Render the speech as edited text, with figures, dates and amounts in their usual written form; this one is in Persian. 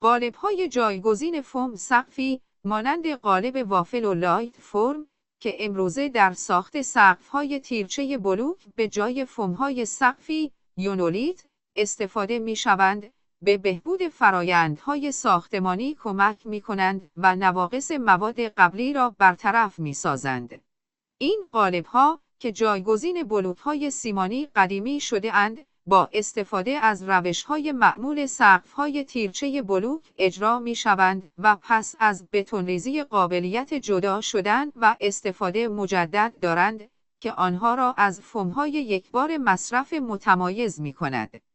قالب‌های جایگزین فوم سقفی مانند قالب وافل و لایت فرم که امروزه در ساخت سقف‌های تیرچه بلوک به جای فوم‌های سقفی یونولیت استفاده می‌شوند، به بهبود فرآیندهای ساختمانی کمک می‌کنند و نواقص مواد قبلی را برطرف می‌سازند. این قالب‌ها که جایگزین بلوک‌های سیمانی قدیمی شده‌اند، با استفاده از روش‌های معمول سقف‌های تیرچه بلوک اجرا می‌شوند و پس از بتون‌ریزی قابلیت جدا شدن و استفاده مجدد دارند که آنها را از فوم‌های یکبار مصرف متمایز می‌کند.